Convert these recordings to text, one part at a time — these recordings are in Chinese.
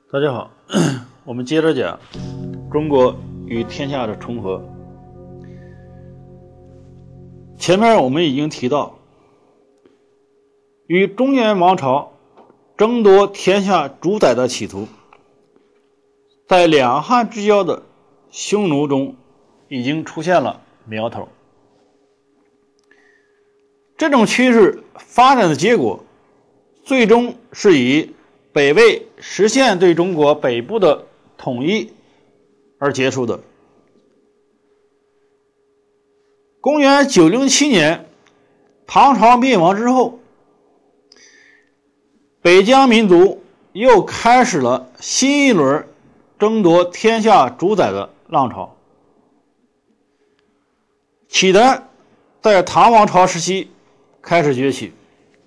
大家好，我们接着讲中国与天下的重合。前面我们已经提到，与中原王朝争夺天下主宰的企图，在两汉之交的匈奴中已经出现了苗头。这种趋势发展的结果，最终是以北魏实现对中国北部的统一而结束的。公元907年，唐朝灭亡之后，北疆民族又开始了新一轮争夺天下主宰的浪潮。契丹在唐王朝时期开始崛起，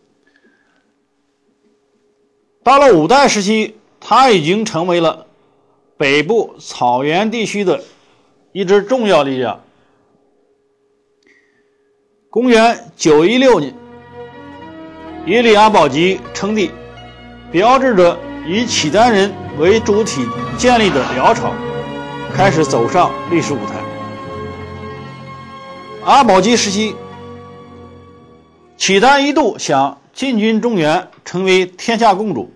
到了五代时期，它已经成为了北部草原地区的一支重要力量。公元916年，耶律阿保机称帝，标志着以契丹人为主体建立的辽朝开始走上历史舞台。阿保机时期，契丹一度想进军中原，成为天下共主，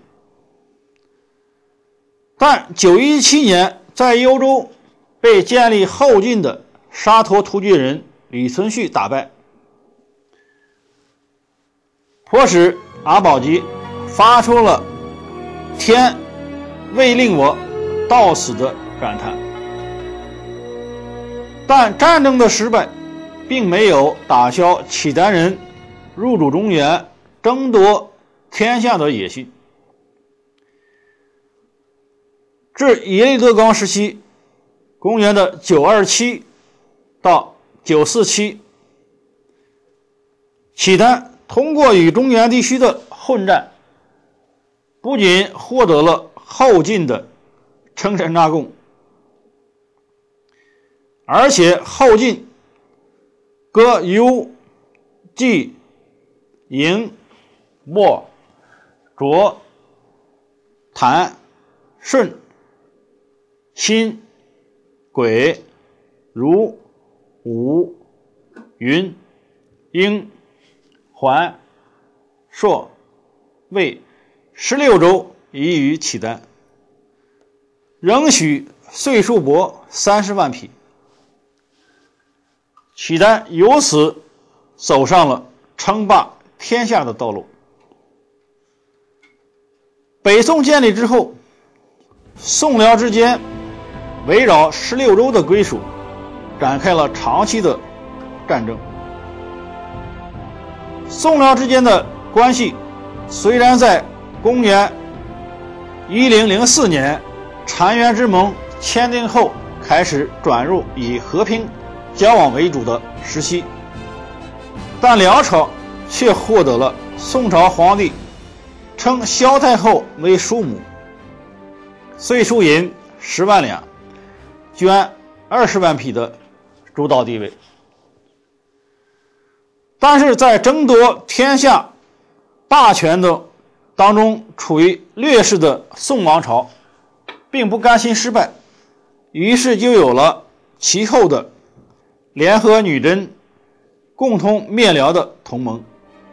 但917年在幽州被建立后晋的沙陀突厥人李存勖打败，迫使阿保机发出了天未令我到死的感叹。但战争的失败并没有打消契丹人入主中原争夺天下的野心。至耶律德光时期，公元的927到947，契丹通过与中原地区的混战，不仅获得了后晋的称臣纳贡，而且后晋割幽、济、营、莫、卓、谭、顺、辛、癸、如、武、云、英、桓、朔、魏16州以与契丹，仍许岁数帛30万匹。契丹由此走上了称霸天下的道路。北宋建立之后，宋辽之间围绕16州的归属展开了长期的战争。宋辽之间的关系虽然在公元1004年澶渊之盟签订后开始转入以和平交往为主的时期，但辽朝却获得了宋朝皇帝称萧太后为叔母，岁数银10万两，绢20万匹的主导地位。但是在争夺天下霸权的当中处于劣势的宋王朝并不甘心失败，于是就有了其后的联合女真共同灭辽的同盟。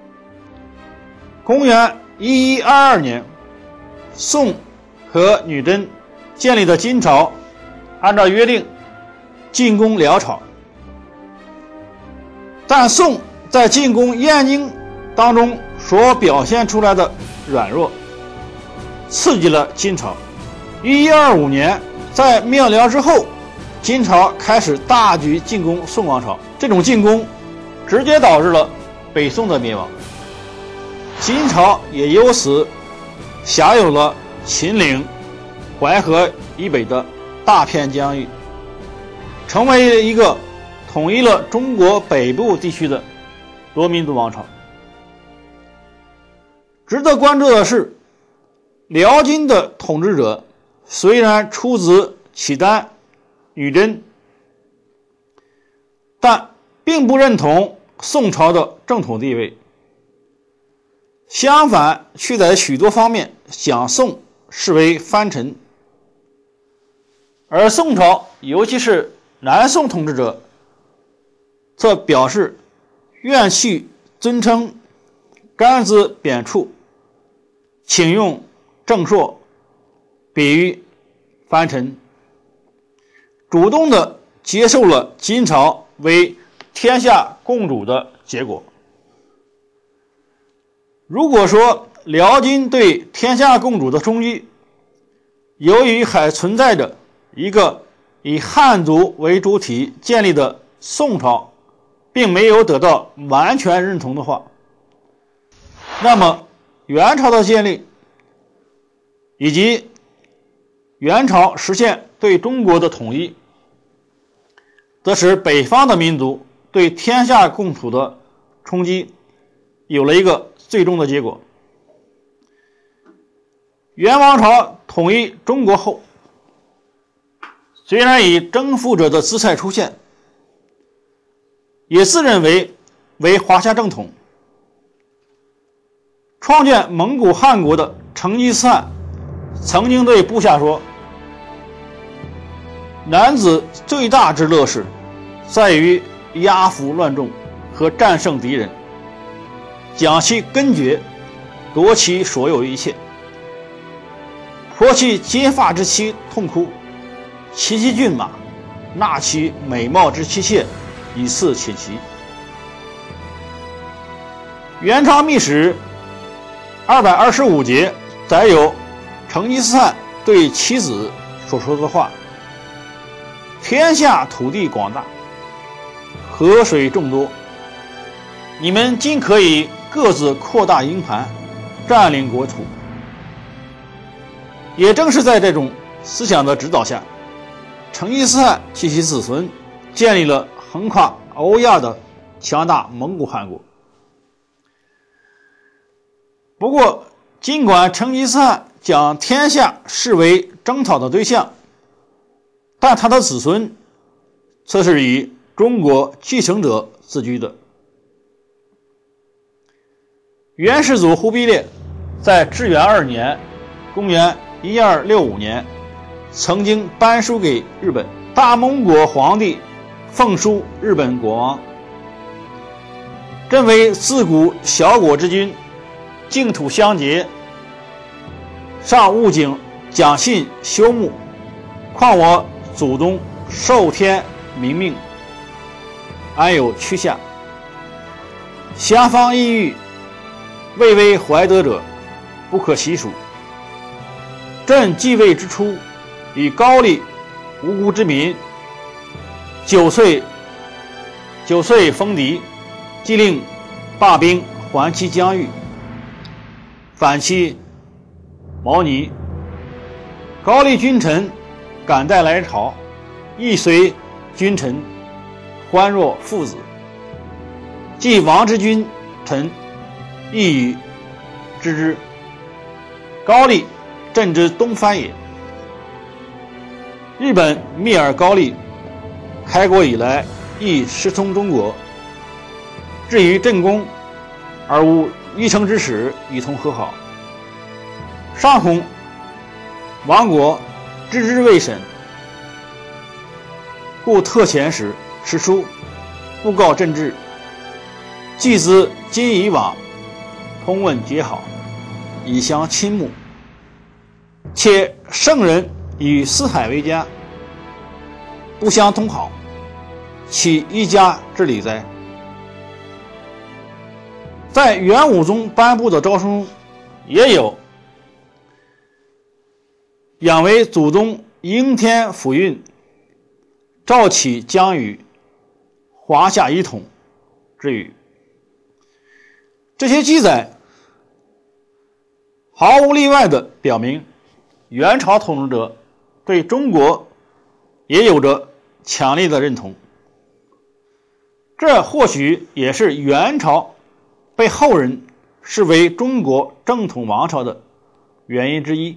公元1122年，宋和女真建立的金朝按照约定进攻辽朝，但宋在进攻燕京当中所表现出来的软弱刺激了金朝。1125年在灭辽之后，金朝开始大举进攻宋王朝，这种进攻直接导致了北宋的灭亡，金朝也由此辖有了秦岭、淮河以北的大片疆域，成为一个统一了中国北部地区的多民族王朝。值得关注的是，辽金的统治者虽然出自契丹、女真，但并不认同宋朝的正统地位，相反却在许多方面将宋视为藩臣而宋朝尤其是南宋统治者则表示愿去尊称，甘之贬黜，请用正朔，比喻藩臣，主动地接受了金朝为天下共主的结果。如果说辽金对天下共主的冲击，由于还存在着一个以汉族为主体建立的宋朝并没有得到完全认同的话，那么元朝的建立以及元朝实现对中国的统一，则使北方的民族对天下共处的冲击有了一个最终的结果。元王朝统一中国后，虽然以征服者的姿态出现，也自认为华夏正统。创建蒙古汗国的成吉思汗曾经对部下说，男子最大之乐事在于压服乱众和战胜敌人，将其根绝，夺其所有一切，破其结发之妻痛哭，骑其骏马，纳其美貌之妻妾，以示寝席。元朝秘史225节载有成吉思汗对妻子所说的话：天下土地广大，河水众多，你们尽可以各自扩大营盘，占领国土。也正是在这种思想的指导下，成吉思汗及其子孙建立了横跨欧亚的强大蒙古汗国。不过，尽管成吉思汗将天下视为征讨的对象，但他的子孙则是以中国继承者自居的。元世祖忽必烈在至元2年公元1265年曾经颁书给日本，大蒙国皇帝奉书日本国王，朕为自古小国之君，净土相结，尚务景讲信修睦，况我祖宗受天明命，安有屈下？降方异域，未为怀德者，不可习数。朕继位之初，以高丽无辜之民9岁封敌，即令罢兵还其疆域，反其毛尼。高丽君臣感戴来朝，亦随君臣欢若父子。既亡之君臣，亦与知之。高丽，朕之东藩也。日本灭尔高丽，开国以来亦师从中国。至于朕公，而无一城之使与同和好。上恐亡国知之未审，故特遣使持书布告朕志，既知今以往通问结好，以相亲睦。且圣人与四海为家，不相通好，岂一家之理哉？在元武宗颁布的诏书中也有仰为祖宗应天抚运，诏启疆域，华夏一统之语。这些记载毫无例外地表明，元朝统治者对中国也有着强烈的认同。这或许也是元朝被后人视为中国正统王朝的原因之一。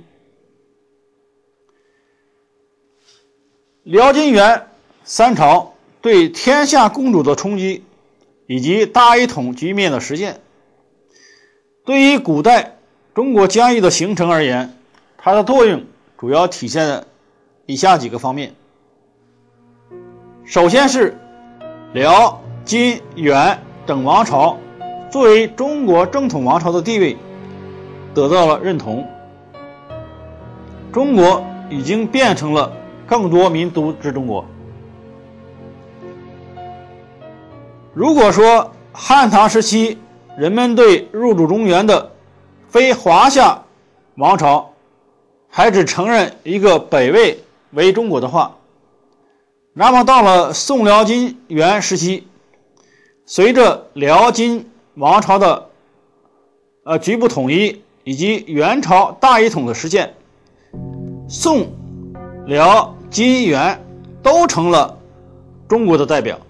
辽金元三朝对天下共主的冲击以及大一统局面的实现，对于古代中国疆域的形成而言，它的作用主要体现以下几个方面。首先是辽、金、元等王朝作为中国正统王朝的地位得到了认同，中国已经变成了更多民族之中国。如果说汉唐时期人们对入主中原的非华夏王朝还只承认一个北魏为中国的话，那么到了宋辽金元时期，随着辽金王朝的局部统一以及元朝大一统的实现，宋、辽、金、元都成了中国的代表。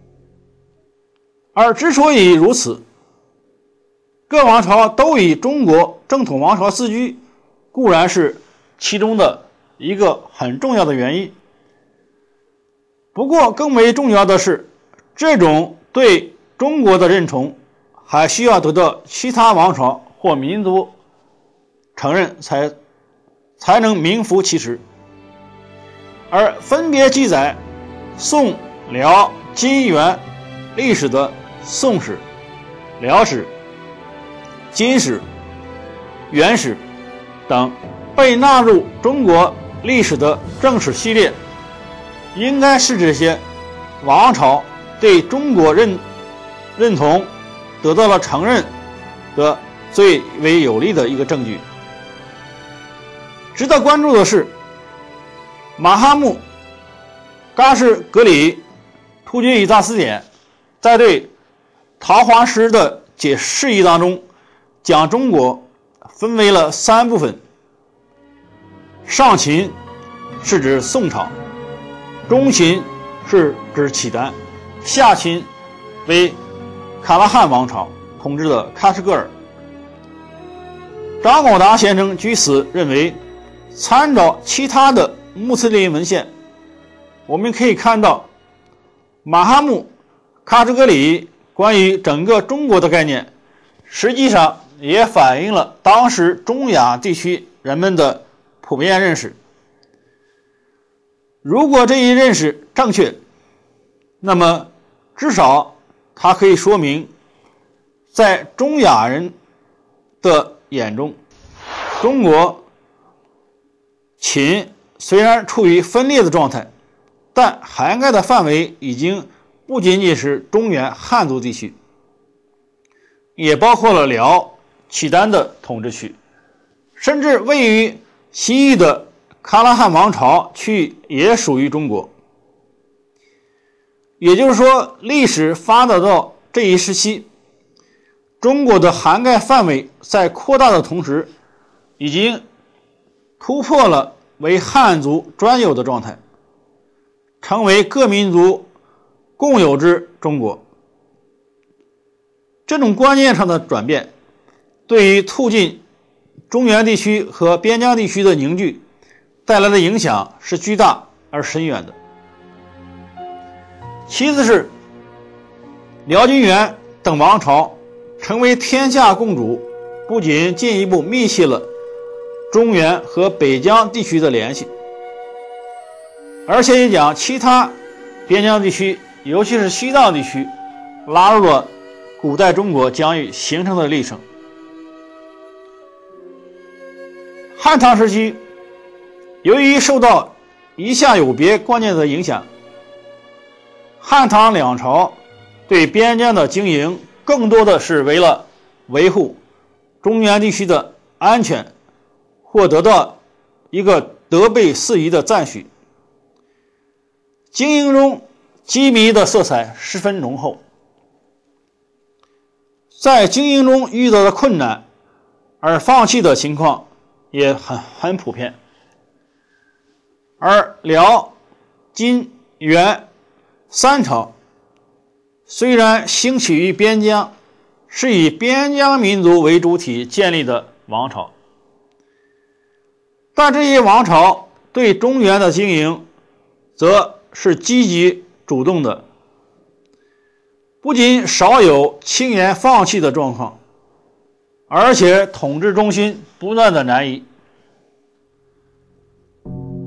而之所以如此，各王朝都以中国正统王朝自居，固然是其中的一个很重要的原因。不过更为重要的是，这种对中国的认同还需要得到其他王朝或民族承认才能名副其实。而分别记载宋、辽、金、元历史的宋史、辽史、金史、元史等被纳入中国历史的正史系列，应该是这些王朝对中国认同得到了承认的最为有力的一个证据。值得关注的是，马哈木、噶什格里、突厥以大词典在对桃花诗的释义当中，将中国分为了3部分。上秦是指宋朝，中秦是指契丹，下秦为卡拉汗王朝统治的喀什噶尔。张广达先生据此认为，参照其他的穆斯林文献，我们可以看到马哈木、喀什噶里关于整个中国的概念，实际上也反映了当时中亚地区人们的普遍认识。如果这一认识正确，那么至少它可以说明，在中亚人的眼中，中国秦虽然处于分裂的状态，但涵盖的范围已经不仅仅是中原汉族地区，也包括了辽、契丹的统治区，甚至位于西域的喀拉汗王朝区域也属于中国。也就是说，历史发展到这一时期，中国的涵盖范围在扩大的同时，已经突破了为汉族专有的状态，成为各民族共有之中国。这种观念上的转变，对于促进中原地区和边疆地区的凝聚带来的影响是巨大而深远的。其次是辽、金、元等王朝成为天下共主，不仅进一步密切了中原和北疆地区的联系，而且也将其他边疆地区，尤其是西藏地区拉入了古代中国疆域形成的历程。汉唐时期，由于受到一下有别观念的影响，汉唐两朝对边疆的经营更多的是为了维护中原地区的安全，或得到一个德备四夷的赞许，经营中机密的色彩十分浓厚。在经营中遇到的困难而放弃的情况也很普遍。而辽、金、元三朝虽然兴起于边疆，是以边疆民族为主体建立的王朝，但这些王朝对中原的经营则是积极主动的，不仅少有轻言放弃的状况，而且统治中心不断的南移。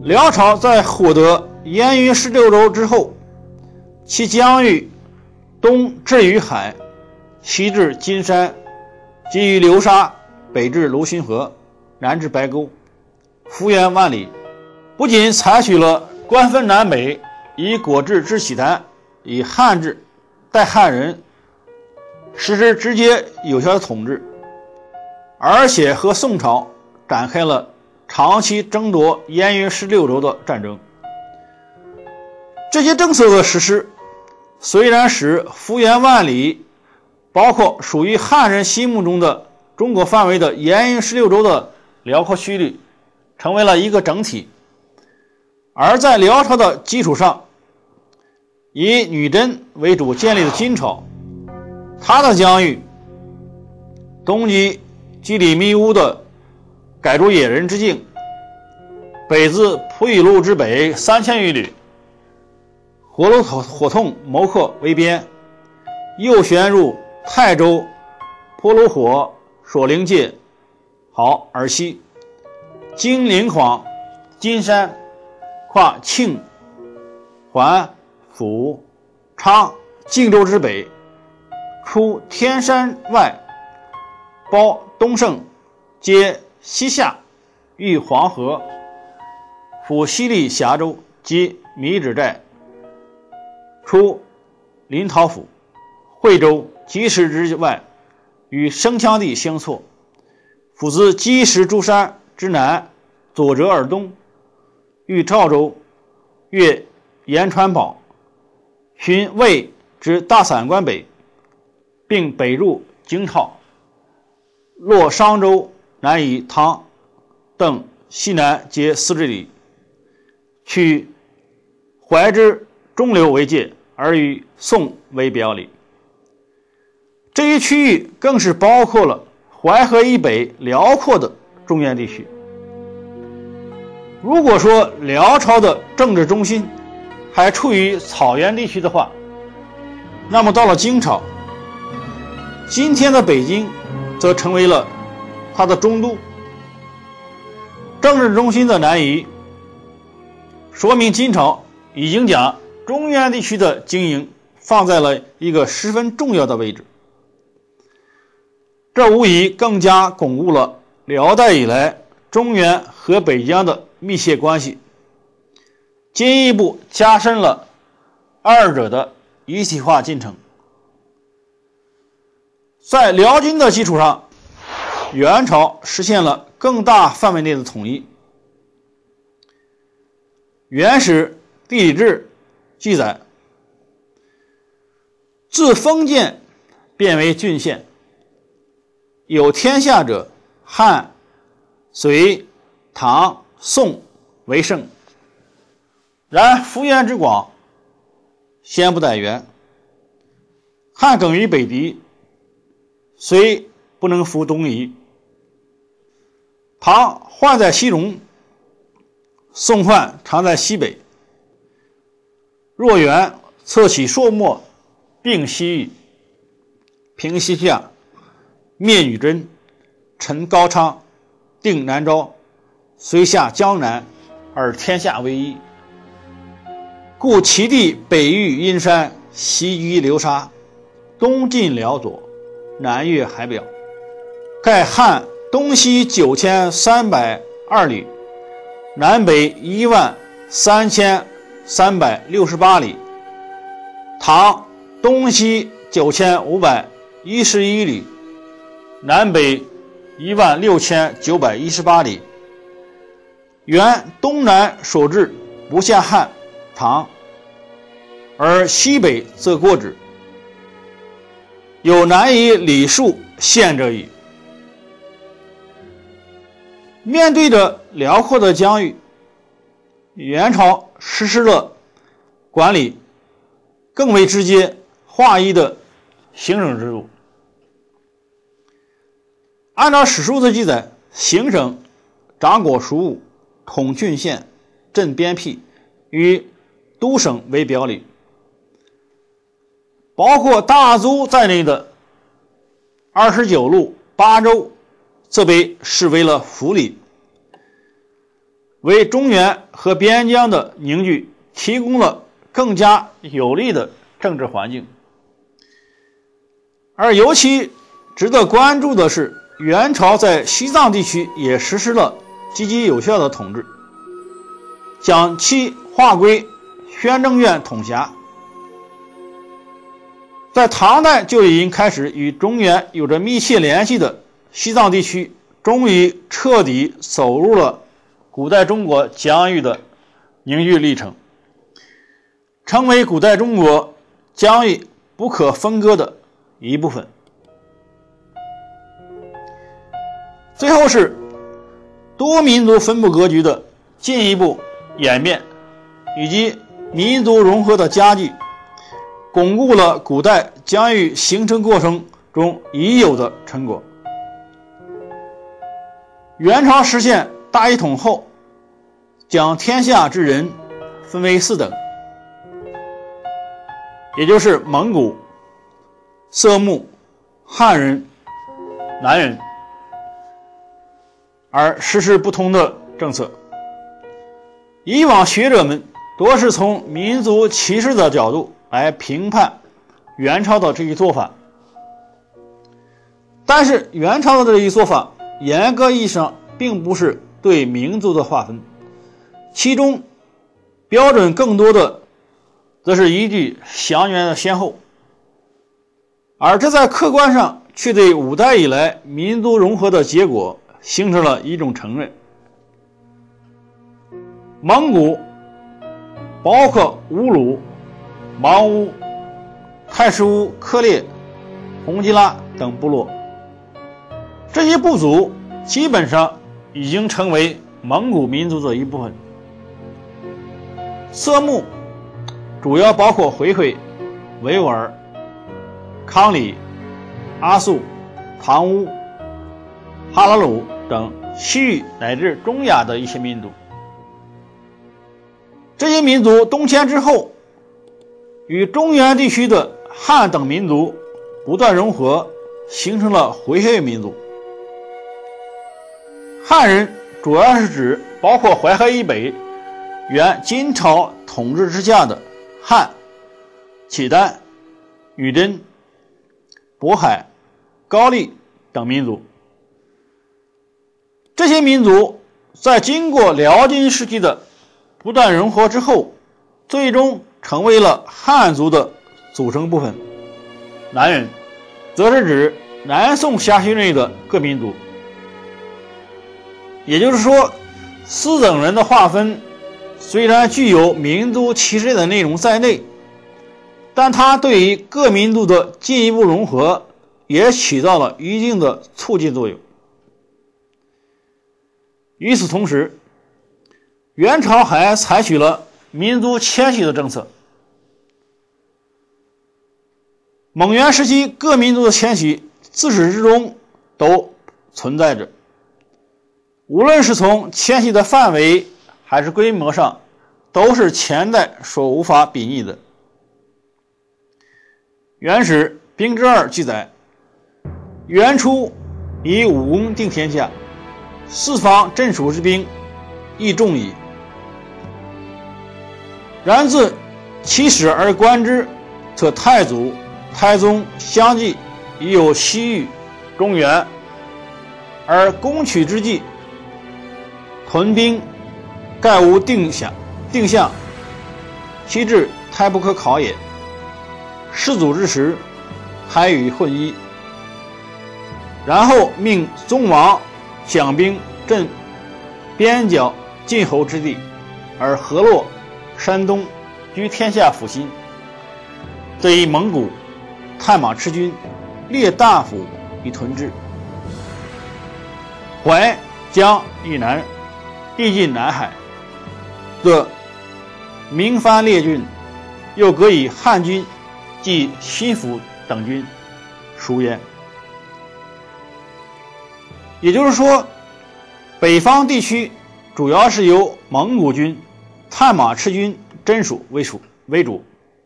辽朝在获得燕云16州之后，其疆域东至于海，西至金山，及于流沙，北至卢循河，南至白沟，幅员万里。不仅采取了官分南北，以国制治契丹，以汉制代汉人，实施直接有效的统治，而且和宋朝展开了长期争夺燕云16州的战争。这些政策的实施，虽然使幅员万里，包括属于汉人心目中的中国范围的燕云16州的辽阔区域成为了一个整体，而在辽朝的基础上，以女真为主建立的金朝，它的疆域东及基里密乌的改竹野人之境，北自普语路之北3000余里，火炉火痛谋克为边，右旋入泰州婆卢火索灵界好而西，经灵晃金山，跨庆环抚昌靖州之北，出天山外，包东胜，接西夏，遇黄河，抚西历峡州及米脂寨，出临洮府，惠州积石之外，与生羌地相错，抚自积石诸山之南，左折而东，遇赵州，越延川堡，寻魏之大散关北，并北入京超，落商州，南以唐邓西南皆40里，取淮之中流为界，而与宋为表里。这一区域更是包括了淮河以北辽阔的中原地区。如果说辽朝的政治中心还处于草原地区的话，那么到了金朝，今天的北京则成为了它的中都，政治中心的南移，说明金朝已经将中原地区的经营放在了一个十分重要的位置。这无疑更加巩固了辽代以来中原和北疆的密切关系，进一步加深了二者的一体化进程。在辽金的基础上，元朝实现了更大范围内的统一。元史地理志记载，自封建变为郡县，有天下者，汉、隋、唐、宋为盛。然幅员之广，先不待元。汉耿于北狄，隋不能服东夷。唐患在西戎，宋患常在西北。若元侧起朔漠，并西域，平西夏，灭女真，陈高昌，定南诏，遂下江南，而天下为一。故其地北遇阴山，西居流沙，东进辽左，南越海表。盖汉东西9302里，南北13368里，唐东西9511里，南北16918里。元东南所至，不下汉唐，而西北则过之，有难以礼数限者矣。面对着辽阔的疆域，元朝实施了管理更为直接划一的行省制度。按照史书的记载，行省掌管属务，统郡县，镇边僻，与都省为表里。包括大都在内的29路8州则被视为了府里。 为中原和边疆的凝聚提供了更加有利的政治环境。而尤其值得关注的是，元朝在西藏地区也实施了积极有效的统治，将其划归宣政院统辖。在唐代就已经开始与中原有着密切联系的西藏地区，终于彻底走入了古代中国疆域的凝聚历程，成为古代中国疆域不可分割的一部分。最后是多民族分布格局的进一步演变，以及民族融合的加剧，巩固了古代疆域形成过程中已有的成果。元朝实现大一统后，将天下之人分为4等，也就是蒙古、色目、汉人、南人，而实施不同的政策。以往学者们多是从民族歧视的角度来评判元朝的这一做法，但是元朝的这一做法严格意义上并不是对民族的划分，其中标准更多的则是依据祥源的先后，而这在客观上却对5代以来民族融合的结果形成了一种承认。蒙古包括乌鲁、芒乌、太师乌、克烈、洪吉拉等部落，这些部族基本上已经成为蒙古民族的一部分。色目主要包括回回、维吾尔、康里、阿速、唐乌、哈拉鲁等西域乃至中亚的一些民族。这些民族东迁之后，与中原地区的汉等民族不断融合，形成了回回民族。汉人主要是指包括淮河以北原金朝统治之下的汉、契丹、女真、渤海、高丽等民族。这些民族在经过辽金时期的不断融合之后，最终成为了汉族的组成部分。南人则是指南宋下旬内的各民族。也就是说，4等人的划分虽然具有民族歧视的内容在内，但它对于各民族的进一步融合也起到了一定的促进作用。与此同时，元朝还采取了民族迁徙的政策。蒙元时期各民族的迁徙自始至终都存在着，无论是从迁徙的范围还是规模上，都是前代所无法比拟的。元史兵之2记载，元初以武功定天下，四方镇蜀之兵亦众矣。然自其始而观之，则太祖、太宗相继已有西域、中原，而攻取之际，屯兵盖无定向，其志太不可考也。世祖之时，还与混一。然后命宗王将兵镇边角晋侯之地，而河洛、山东居天下腹心。得以蒙古、探马赤军列大府以屯之。淮江以南，地近南海，则明藩列郡，又各以汉军即新府等军属焉。也就是说，北方地区主要是由蒙古军、探马赤军镇属为主，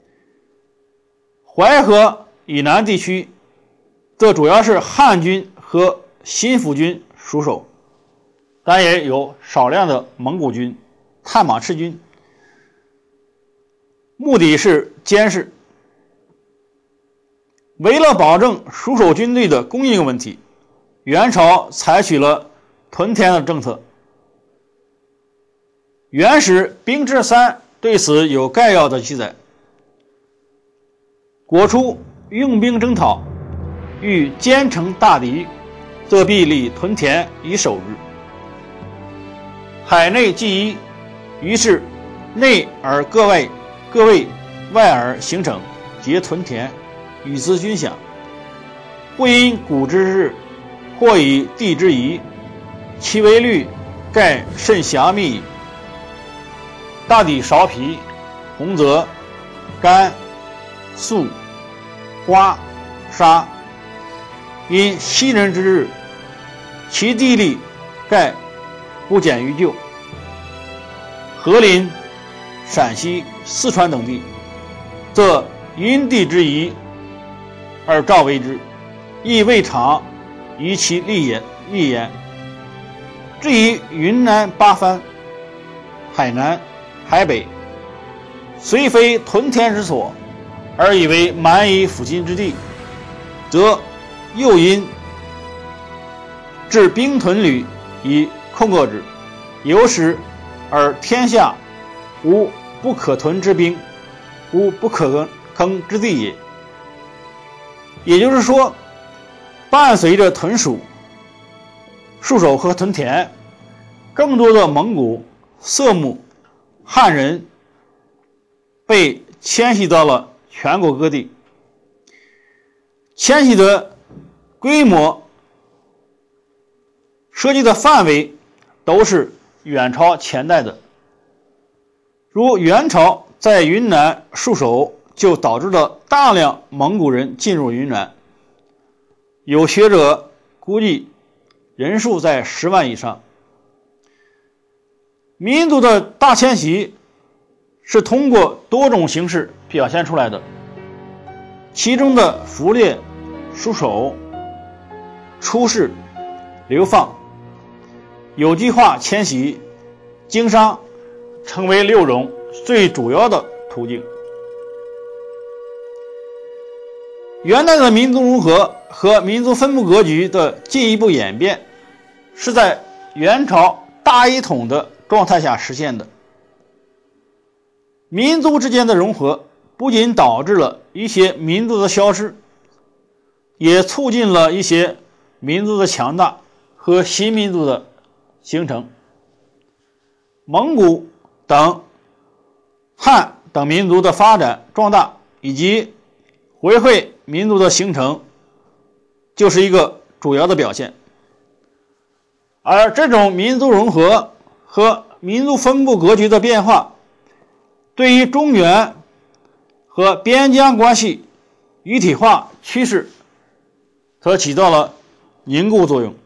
淮河以南地区则主要是汉军和新府军属守， 但也有少量的蒙古军、探马赤军，目的是监视。为了保证戍守军队的供应问题，元朝采取了屯田的政策。《元史兵制三》对此有概要的记载：国初用兵征讨，欲兼城大敌，则必立屯田以守之。海内既一，于是内而各卫，外而行省，皆屯田，与之均享。或因古之事，或以地之宜，其为律，盖甚详密矣。大抵苕皮、洪泽、甘、肃、花、沙，因昔人之日，其地利盖不减于旧。河林、陕西、四川等地，则因地之宜而召为之，亦未尝以其利焉。至于云南八藩、海南、海北，虽非屯田之所，而以为蛮夷附近之地，则又因置兵屯旅以控遏之，由使而天下无不可屯之兵，无不可耕之地也。也就是说，伴随着屯戍守和屯田，更多的蒙古、色目、汉人被迁徙到了全国各地，迁徙的规模、涉及的范围都是远超前代的。如元朝在云南戍守，就导致了大量蒙古人进入云南，有学者估计人数在10万以上。民族的大迁徙是通过多种形式表现出来的，其中的俘掠、戍守、出仕、流放、有计划迁徙、经商，成为6种最主要的途径。元代的民族融合和民族分布格局的进一步演变，是在元朝大一统的状态下实现的。民族之间的融合不仅导致了一些民族的消失，也促进了一些民族的强大和新民族的形成。蒙古等汉等民族的发展壮大，以及回馈民族的形成，就是一个主要的表现。而这种民族融合和民族分布格局的变化，对于中原和边疆关系一体化趋势则起到了凝固作用。